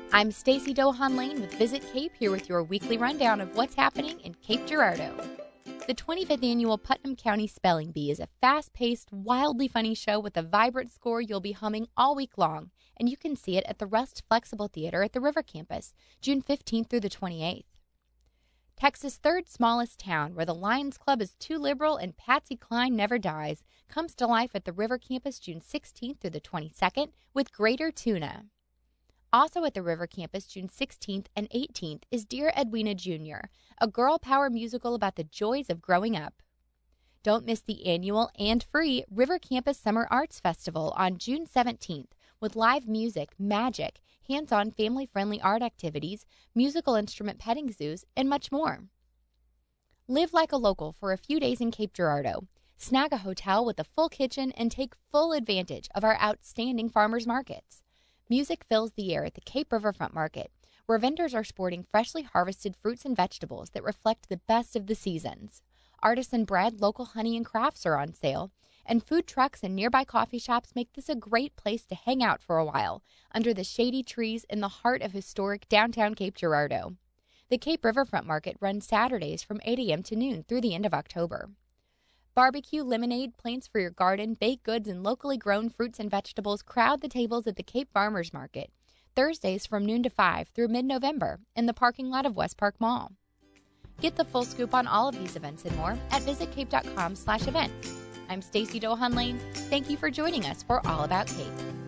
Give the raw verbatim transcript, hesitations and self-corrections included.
I'm Stacy Dohan Lane with Visit Cape, here with your weekly rundown of what's happening in Cape Girardeau. The twenty-fifth Annual Putnam County Spelling Bee is a fast-paced, wildly funny show with a vibrant score you'll be humming all week long, and you can see it at the Rust Flexible Theater at the River Campus, June fifteenth through the twenty-eighth. Texas' third smallest town, where the Lions Club is too liberal and Patsy Cline never dies, comes to life at the River Campus June sixteenth through the twenty-second with Greater Tuna. Also at the River Campus June sixteenth and eighteenth is Dear Edwina Junior, a girl power musical about the joys of growing up. Don't miss the annual and free River Campus Summer Arts Festival on June seventeenth with live music, magic, hands-on family-friendly art activities, musical instrument petting zoos, and much more. Live like a local for a few days in Cape Girardeau. Snag a hotel with a full kitchen and take full advantage of our outstanding farmers markets. Music fills the air at the Cape Riverfront Market, where vendors are sporting freshly harvested fruits and vegetables that reflect the best of the seasons. Artisan bread, local honey, and crafts are on sale, and food trucks and nearby coffee shops make this a great place to hang out for a while under the shady trees in the heart of historic downtown Cape Girardeau. The Cape Riverfront Market runs Saturdays from eight a.m. to noon through the end of October. Barbecue, lemonade, plants for your garden, baked goods, and locally grown fruits and vegetables crowd the tables at the Cape Farmers Market, Thursdays from noon to five through mid-November in the parking lot of West Park Mall. Get the full scoop on all of these events and more at visitcape.com slash events. I'm Stacy Dohan Lane. Thank you for joining us for All About Cape.